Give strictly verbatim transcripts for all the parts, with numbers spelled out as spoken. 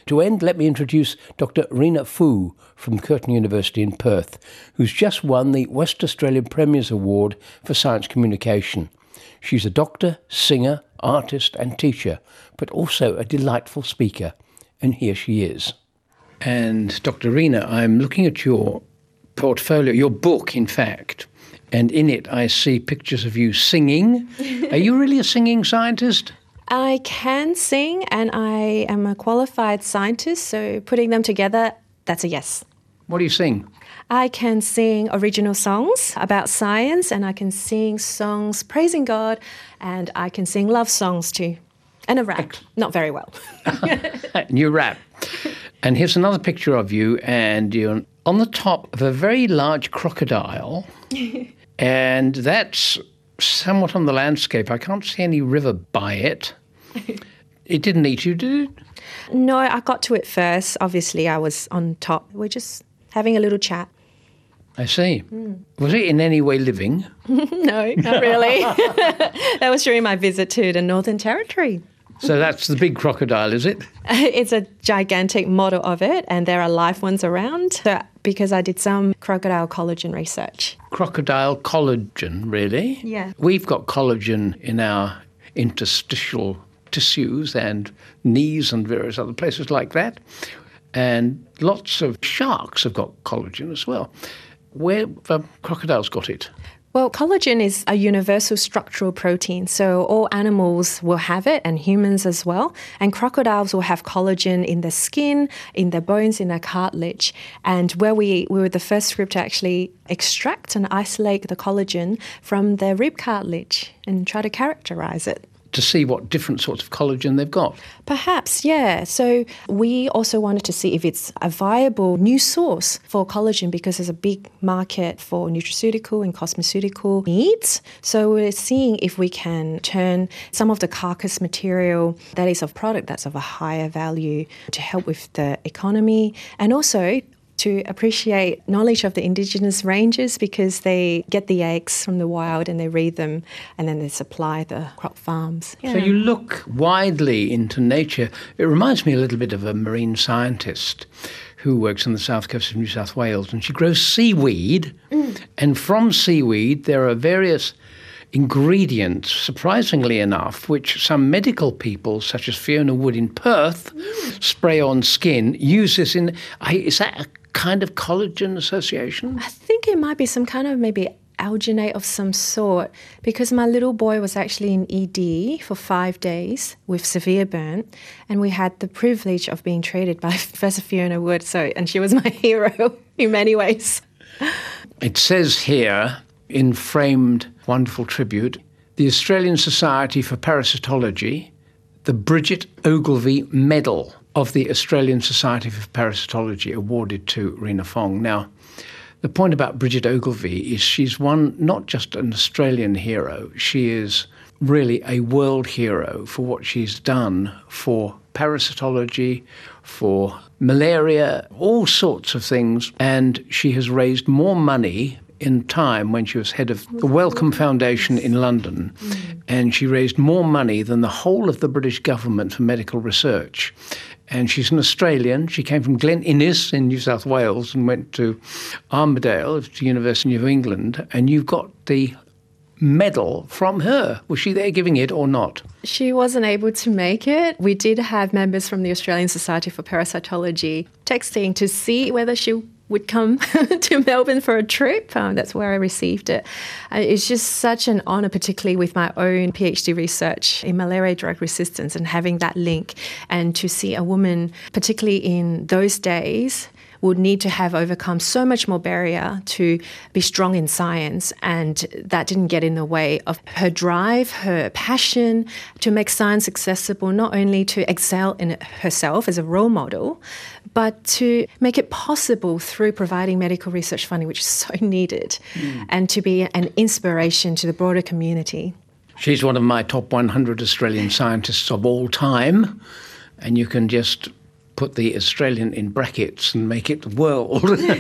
To end, let me introduce Doctor Rena Fu from Curtin University in Perth, who's just won the West Australian Premier's Award for Science Communication. She's a doctor, singer, artist and teacher, but also a delightful speaker. And here she is. And Doctor Rena, I'm looking at your portfolio, your book, in fact, and in it I see pictures of you singing. Are you really a singing scientist? I can sing and I am a qualified scientist, so putting them together, that's a yes. What do you sing? I can sing original songs about science and I can sing songs praising God and I can sing love songs too. And a rap. Not very well. And you rap. And here's another picture of you and you're on the top of a very large crocodile and that's somewhat on the landscape. I can't see any river by it. It didn't eat you, did it? No, I got to it first. Obviously, I was on top. We're just having a little chat. I see. Mm. Was it in any way living? No, not really. That was during my visit to the Northern Territory. So that's the big crocodile, is it? It's a gigantic model of it, and there are live ones around. So, because I did some crocodile collagen research. Crocodile collagen, really? Yeah. We've got collagen in our interstitial tissues and knees and various other places like that. And lots of sharks have got collagen as well. Where have crocodiles got it? Well, collagen is a universal structural protein, so all animals will have it and humans as well. And crocodiles will have collagen in their skin, in their bones, in their cartilage. And where we, we were the first group to actually extract and isolate the collagen from their rib cartilage and try to characterize it. To see what different sorts of collagen they've got? Perhaps, yeah. So we also wanted to see if it's a viable new source for collagen because there's a big market for nutraceutical and cosmeceutical needs. So we're seeing if we can turn some of the carcass material that is of product that's of a higher value to help with the economy and also to appreciate knowledge of the indigenous ranges because they get the eggs from the wild and they read them and then they supply the crop farms. Yeah. So you look widely into nature. It reminds me a little bit of a marine scientist who works on the south coast of New South Wales and she grows seaweed mm. and from seaweed there are various ingredients, surprisingly enough, which some medical people, such as Fiona Wood in Perth, mm. spray on skin, use this in... Is that a kind of collagen association? I think it might be some kind of maybe alginate of some sort because my little boy was actually in E D for five days with severe burn and we had the privilege of being treated by Professor Fiona Wood, so and she was my hero in many ways. It says here, in framed wonderful tribute, the Australian Society for Parasitology, the Bridget Ogilvie Medal of the Australian Society for Parasitology awarded to Rena Fong. Now, the point about Bridget Ogilvie is she's one, not just an Australian hero, she is really a world hero for what she's done for parasitology, for malaria, all sorts of things. And she has raised more money in time when she was head of the Wellcome Foundation in London, mm. and she raised more money than the whole of the British government for medical research. And she's an Australian. She came from Glen Innes in New South Wales and went to Armidale, to University of England, and you've got the medal from her. Was she there giving it or not? She wasn't able to make it. We did have members from the Australian Society for Parasitology texting to see whether she would come to Melbourne for a trip. Um, that's where I received it. Uh, it's just such an honour, particularly with my own PhD research in malaria drug resistance and having that link, and to see a woman, particularly in those days, would need to have overcome so much more barrier to be strong in science, and that didn't get in the way of her drive, her passion to make science accessible, not only to excel in it herself as a role model, but to make it possible through providing medical research funding, which is so needed, mm. and to be an inspiration to the broader community. She's one of my top one hundred Australian scientists of all time, and you can just put the Australian in brackets and make it the world.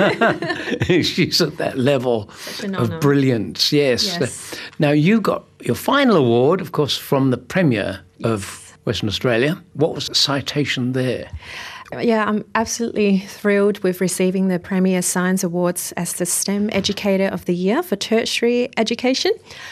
She's at that level of brilliance, yes. yes. Now, you got your final award, of course, from the Premier yes. of Western Australia. What was the citation there? Yeah, I'm absolutely thrilled with receiving the Premier Science Awards as the STEM Educator of the Year for tertiary education.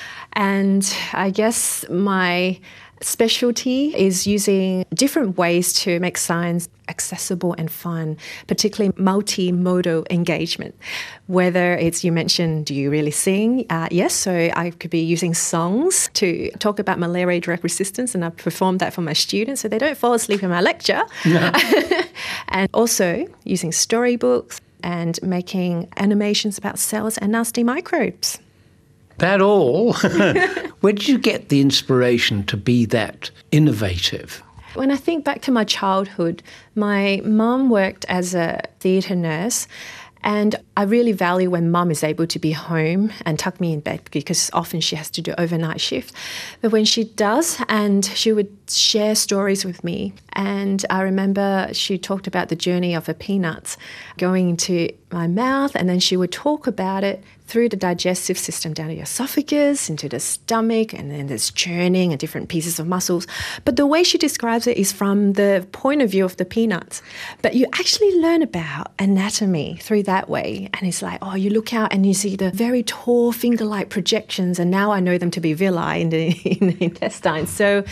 And I guess my specialty is using different ways to make science accessible and fun, particularly multimodal engagement. Whether it's, you mentioned, do you really sing? Uh, yes, so I could be using songs to talk about malaria drug resistance, and I perform that for my students so they don't fall asleep in my lecture. No. And also using storybooks and making animations about cells and nasty microbes. That all? Where did you get the inspiration to be that innovative? When I think back to my childhood, my mum worked as a theatre nurse, and I really value when mum is able to be home and tuck me in bed, because often she has to do overnight shift. But when she does, and she would share stories with me, and I remember she talked about the journey of her peanuts going into my mouth, and then she would talk about it through the digestive system down to your esophagus, into the stomach, and then there's churning and different pieces of muscles. But the way she describes it is from the point of view of the peanuts. But you actually learn about anatomy through that way. And it's like, oh, you look out and you see the very tall finger-like projections, and now I know them to be villi in the, in the intestine. So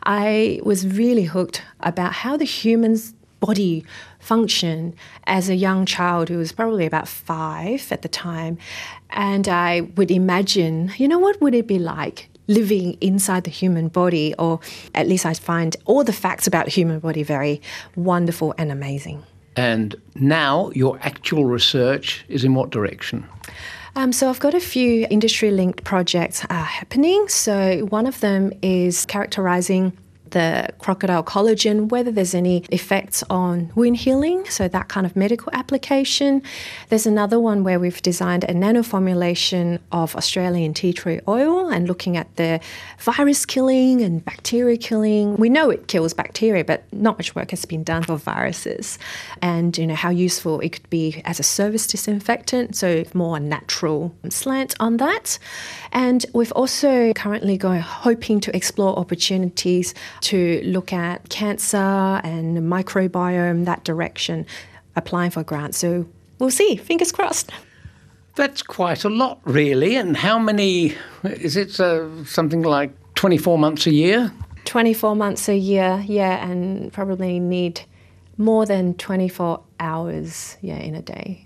I was really hooked about how the human's body function as a young child who was probably about five at the time. And I would imagine, you know, what would it be like living inside the human body? Or at least I find all the facts about the human body very wonderful and amazing. And now your actual research is in what direction? Um, so I've got a few industry-linked projects uh, happening. So one of them is characterising the crocodile collagen, whether there's any effects on wound healing, so that kind of medical application. There's another one where we've designed a nanoformulation of Australian tea tree oil and looking at the virus killing and bacteria killing. We know it kills bacteria, but not much work has been done for viruses, and you know how useful it could be as a service disinfectant, so more natural slant on that. And we've also currently going hoping to explore opportunities to look at cancer and microbiome, that direction, applying for grants. So we'll see, fingers crossed. That's quite a lot, really. And how many, is it uh, something like twenty-four months a year? twenty-four months a year, yeah, and probably need more than twenty-four hours, yeah, in a day.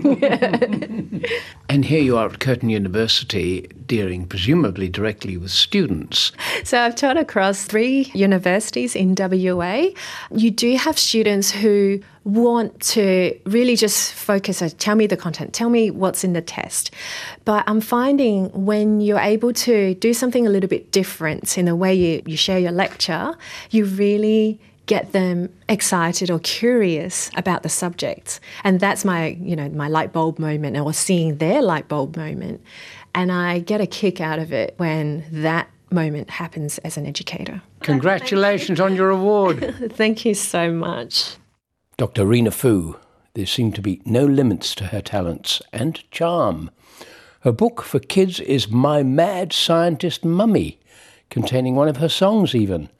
And here you are at Curtin University dealing presumably directly with students. So I've taught across three universities in W A. You do have students who want to really just focus on, tell me the content, tell me what's in the test. But I'm finding when you're able to do something a little bit different in the way you, you share your lecture, you really get them excited or curious about the subject. And that's my, you know, my light bulb moment, or seeing their light bulb moment. And I get a kick out of it when that moment happens as an educator. Congratulations on your award. Thank you so much. Doctor Rena Fu. There seem to be no limits to her talents and charm. Her book for kids is My Mad Scientist Mummy, containing one of her songs even.